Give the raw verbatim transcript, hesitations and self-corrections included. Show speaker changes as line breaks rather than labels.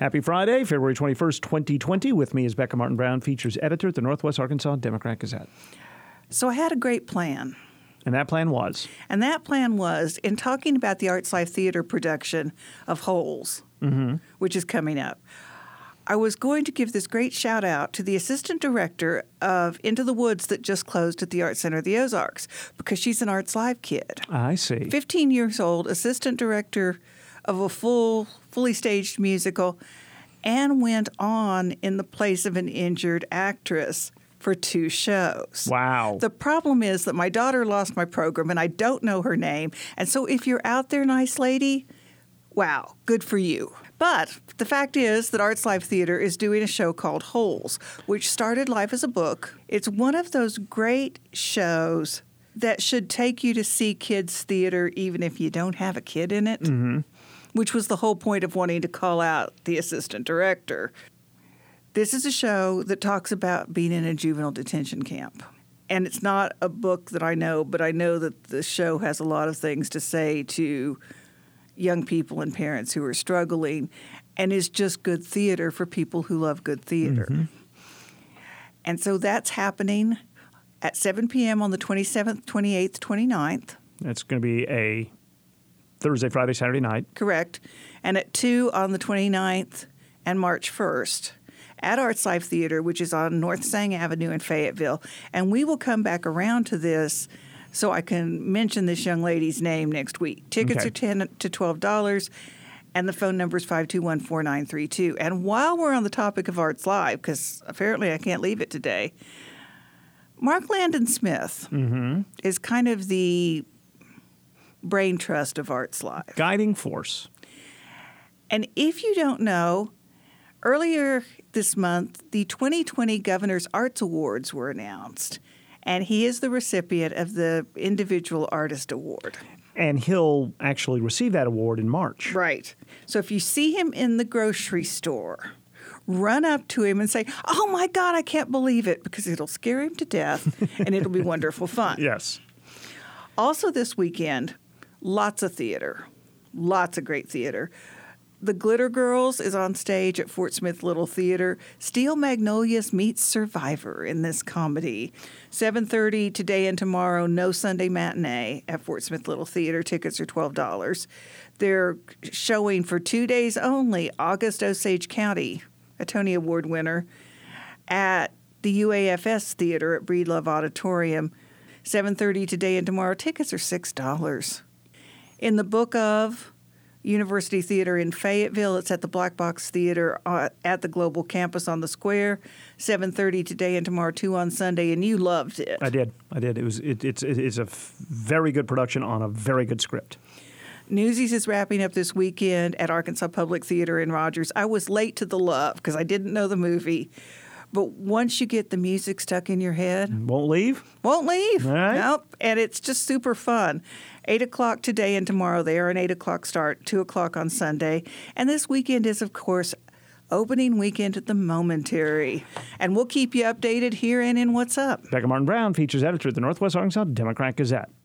Happy Friday, February twenty-first, twenty twenty. With me is Becca Martin Brown, features editor at the Northwest Arkansas Democrat Gazette.
So I had a great plan.
And that plan was?
And that plan was, in talking about the Arts Life Theater production of Holes, mm-hmm. which is coming up, I was going to give this great shout out to the assistant director of Into the Woods that just closed at the Art Center of the Ozarks, because she's an Arts Live kid.
I see.
fifteen years old, assistant director of a full, fully staged musical, and went on in the place of an injured actress for two shows.
Wow.
The problem is that my daughter lost my program, and I don't know her name. And so if you're out there, nice lady, wow, good for you. But the fact is that Arts Live Theater is doing a show called Holes, which started life as a book. It's one of those great shows that should take you to see kids' theater even if you don't have a kid in it, mm-hmm. which was the whole point of wanting to call out the assistant director. This is a show that talks about being in a juvenile detention camp. And it's not a book that I know, but I know that the show has a lot of things to say to young people and parents who are struggling, and is just good theater for people who love good theater. Mm-hmm. And so that's happening at seven p.m. on the twenty-seventh, twenty-eighth, twenty-ninth.
That's going to be a Thursday, Friday, Saturday night.
Correct. And at two on the twenty-ninth and March first. At Arts Life Theater, which is on North Sang Avenue in Fayetteville. And we will come back around to this so I can mention this young lady's name next week. Tickets okay. are ten to twelve dollars, and the phone number is five two one, four nine three two. And while we're on the topic of Arts Live, because apparently I can't leave it today, Mark Landon Smith mm-hmm. is kind of the brain trust of Arts Live.
Guiding force.
And if you don't know, earlier this month, the twenty twenty Governor's Arts Awards were announced, and he is the recipient of the Individual Artist Award.
And he'll actually receive that award in March.
Right. So if you see him in the grocery store, run up to him and say, "Oh, my God, I can't believe it," because it'll scare him to death, and it'll be wonderful fun.
Yes.
Also this weekend, lots of theater, lots of great theater. The Glitter Girls is on stage at Fort Smith Little Theater. Steel Magnolias meets Survivor in this comedy. seven thirty today and tomorrow, no Sunday matinee at Fort Smith Little Theater. Tickets are twelve dollars. They're showing for two days only August Osage County, a Tony Award winner, at the U A F S Theater at Breedlove Auditorium. seven thirty today and tomorrow. Tickets are six dollars. In the book of University Theater in Fayetteville. It's at the Black Box Theater uh, at the Global Campus on the Square. seven thirty today and tomorrow, two on Sunday, and you loved it.
I did. I did. It was. It, it's. It's a very good production on a very good script.
Newsies is wrapping up this weekend at Arkansas Public Theater in Rogers. I was late to the love because I didn't know the movie. But once you get the music stuck in your head...
Won't leave?
Won't leave.
All right.
Nope. And it's just super fun. eight o'clock today and tomorrow. They are an eight o'clock start, two o'clock on Sunday. And this weekend is, of course, opening weekend at the Momentary. And we'll keep you updated here and in What's Up.
Becca Martin Brown, features editor at the Northwest Arkansas Democrat Gazette.